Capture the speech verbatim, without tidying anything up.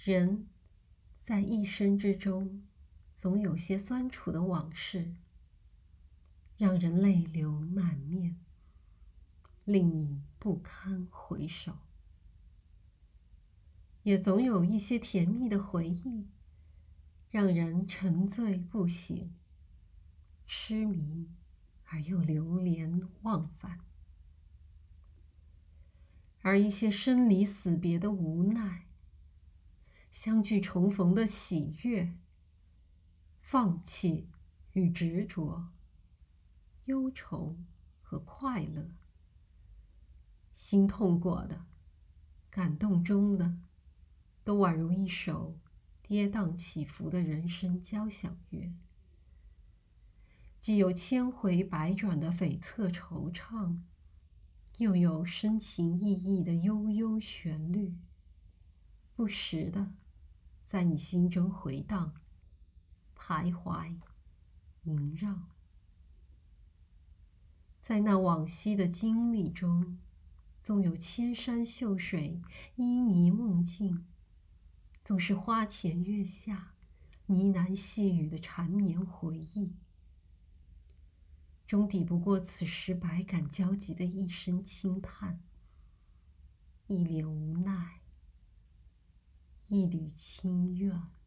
人在一生之中，总有些酸楚的往事，让人泪流满面，令你不堪回首；也总有一些甜蜜的回忆，让人沉醉不醒，痴迷而又流连忘返。而一些生离死别的无奈，相聚重逢的喜悦，放弃与执着，忧愁和快乐，心痛过的，感动中的，都宛如一首跌宕起伏的人生交响乐，既有千回百转的悱恻惆怅，又有深情意意的悠悠旋律，不时的在你心中回荡，徘徊萦绕。在那往昔的经历中，纵有千山秀水，旖旎梦境，总是花前月下，呢喃细语的缠绵回忆，终抵不过此时百感交集的一声轻叹，一脸无奈，一缕清怨。